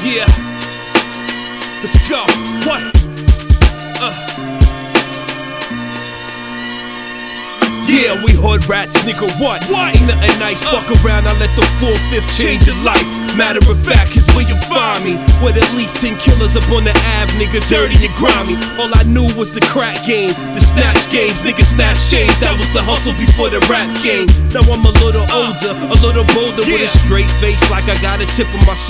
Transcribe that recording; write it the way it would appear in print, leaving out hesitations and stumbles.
Yeah, let's go. What? Yeah, we hood rats, nigga, what? Ain't nothing nice, fuck around, I let the 4/5 change your life. Matter of fact, here's where you find me, with at least 10 killers up on the Ave, nigga, dirty and grimy. All I knew was the crack game, the snatch games, nigga snatch chains, that was the hustle before the rap game. Now I'm a little older, a little bolder, with a straight face like I got a chip on my shoulder.